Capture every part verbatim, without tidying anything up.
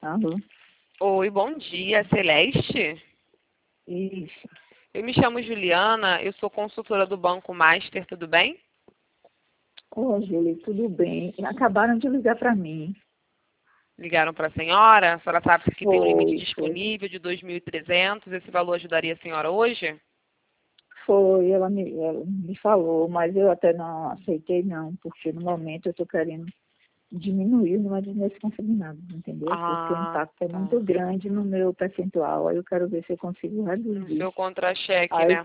Alô? Oi, bom dia, Celeste. Isso. Eu me chamo Juliana, eu sou consultora do Banco Master, tudo bem? Ô, Júlia, tudo bem? Acabaram de ligar para mim. Ligaram para a senhora, a senhora sabe que tem um limite Foi, foi. disponível de dois mil e trezentos, esse valor ajudaria a senhora hoje? Foi, ela me, ela me falou, mas eu até não aceitei não, porque no momento eu estou querendo diminuir o número desse consignado, entendeu? Porque o Ah, impacto é tá. muito grande no meu percentual, aí eu quero ver se eu consigo No reduzir. seu contra-cheque, Aí, né?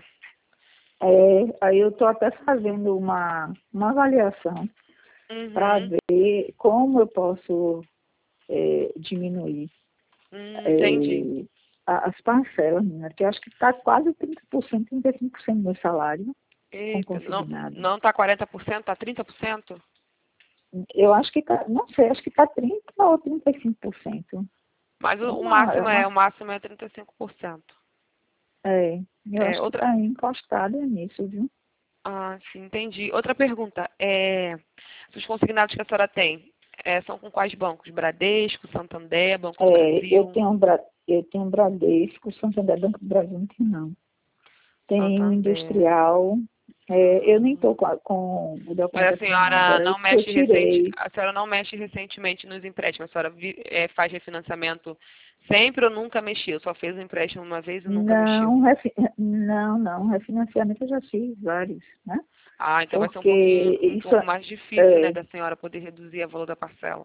é, aí eu estou até fazendo uma, uma avaliação para Uhum. ver como eu posso é, diminuir Hum, entendi. é, a- as parcelas, né? Que eu acho que está quase trinta por cento, trinta e cinco por cento do meu salário com Eita, não, consignado. não tá quarenta por cento, tá trinta por cento? Eu acho que está, não sei, acho que está trinta por cento ou trinta e cinco por cento. Mas É o, o uma, é máximo é, uma, o máximo é trinta e cinco por cento. é, eu É, acho que outra, está encostado nisso, viu? Ah, sim, entendi. Outra pergunta. É, os consignados que a senhora tem, é, são com quais bancos? Bradesco, Santander, Banco do É, eu Brasil? tenho um, Bra- eu tenho um Bradesco, Santander, Banco do Brasil, não tem não. Tem um Santander. industrial, é, eu nem Hum. estou com, a- com o Mas documento a aqui não, senhora agora eu, não eu mexe recente, tirei. a senhora não mexe recentemente nos empréstimos. A senhora vi- é, faz refinanciamento sempre ou nunca mexeu? Só fez um empréstimo uma vez e nunca mexeu? Não, refi- não, não, refinanciamento eu já fiz vários, né? Ah, então vai ser um Porque pouquinho, um isso pouco mais difícil, né, é da senhora poder reduzir o valor da parcela.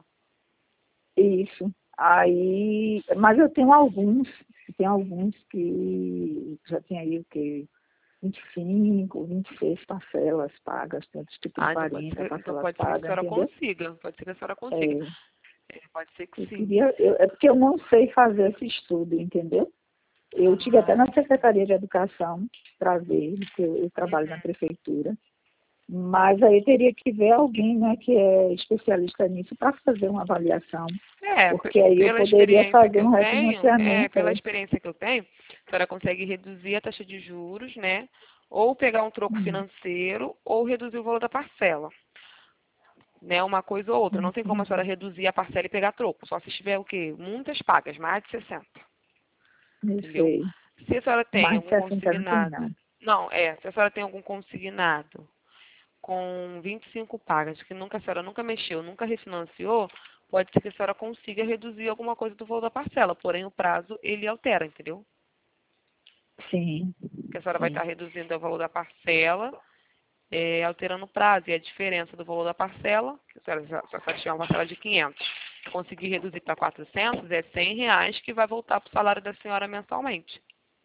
isso. Aí, mas eu tenho alguns, tem alguns que já tem aí o que vinte e cinco, vinte e seis parcelas pagas, tem outros tipo de Ah, então pode quarenta ser, então parcelas pode ser que a pagas, senhora entendeu? consiga. Pode ser que a senhora consiga. É, É, pode ser que eu sim. queria, eu- é porque eu não sei fazer esse estudo, entendeu? Eu tive até Ah, na Secretaria de Educação para ver, porque eu, eu trabalho na prefeitura. Mas aí teria que ver alguém, né, que é especialista nisso para fazer uma avaliação, é, pe- porque aí eu pela poderia experiência que fazer eu um tenho, é, refinanciamento. pela É. experiência que eu tenho, a senhora consegue reduzir a taxa de juros, né? Ou pegar um troco Hum, financeiro, ou reduzir o valor da parcela, né? Uma coisa ou outra. Não tem como a senhora entendi. reduzir a parcela e pegar troco. Só se tiver o quê? Muitas pagas, mais de sessenta, Eu entendeu? sei. Se a senhora tem Mais de algum sessenta não tem, consignado, não. não, é, se a senhora tem algum consignado com vinte e cinco pagas, que nunca, a senhora nunca mexeu, nunca refinanciou, pode ser que a senhora consiga reduzir alguma coisa do valor da parcela, porém o prazo ele altera, entendeu? Sim, Que a senhora vai estar sim. reduzindo o valor da parcela, é, alterando o prazo, e a diferença do valor da parcela, que a senhora, se a senhora tiver uma parcela de quinhentos, conseguir reduzir para quatrocentos, é cem reais que vai voltar para o salário da senhora mensalmente.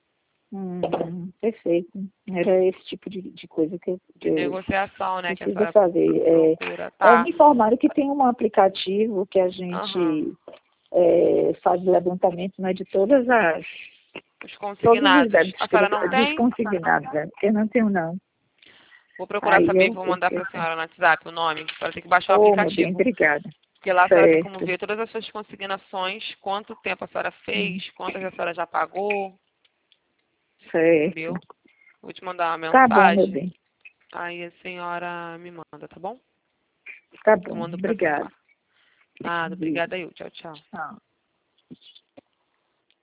Hum, perfeito. Era esse tipo de, de coisa que eu, que De eu negociação, né, que a preciso senhora fazer. É, procura, é, tá? me informaram que tem um aplicativo que a Aham. gente é, faz levantamento, né, de todas as Os todos os consignados. débitos A que senhora ele, não dos tem? consignados, né? Eu não tenho não. Vou procurar Aí saber, eu, vou eu mandar para a fiquei, senhora no WhatsApp o nome. A senhora tem que baixar o oh, meu bem, aplicativo. obrigada. Porque lá a senhora tem como Certo. ver todas as suas consignações, quanto tempo a senhora Hum, fez, quantas a senhora já pagou, certo. entendeu? Vou te mandar uma Tá bom, meu mensagem, bem. aí a senhora me manda, tá bom? Tá Eu bom. mando para a Obrigada. senhora. Nada, Viu? obrigada eu. Tchau, tchau. Tchau.